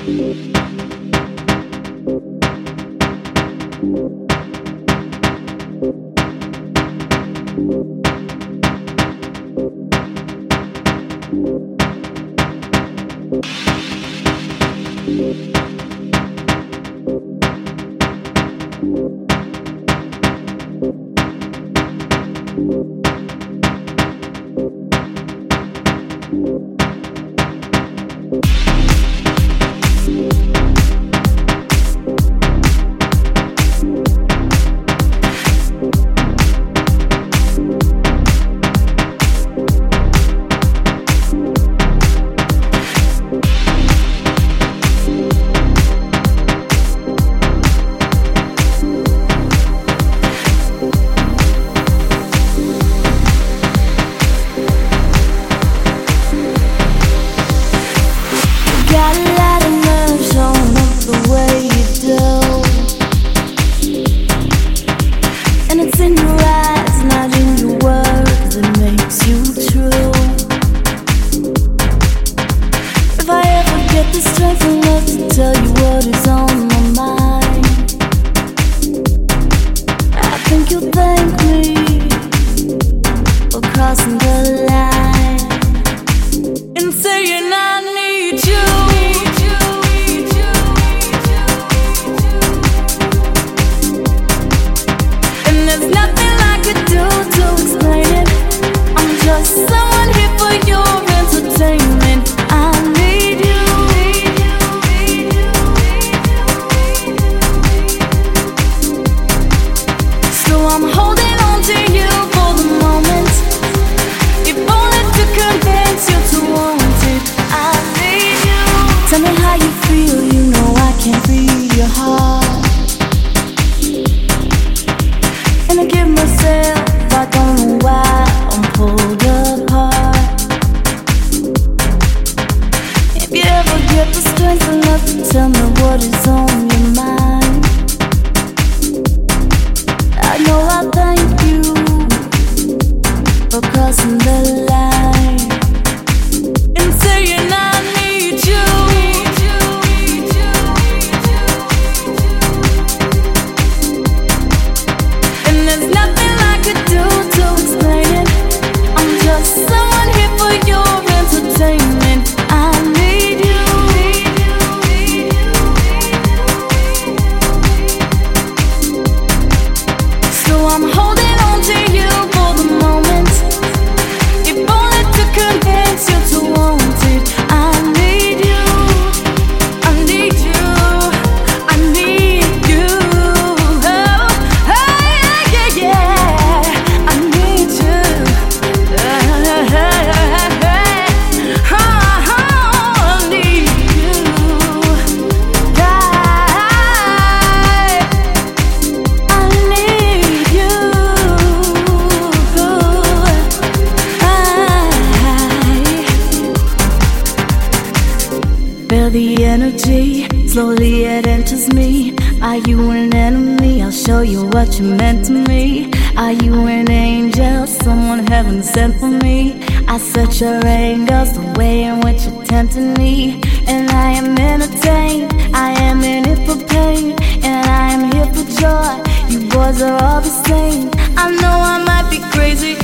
Slowly it enters me. Are you an enemy? I'll show you what you meant to me. Are you an angel? Someone heaven sent for me. I search your angles, the way in which you're tempting me. And I am entertained, I am in it for pain. And I am here for joy, you boys are all the same. I know I might be crazy,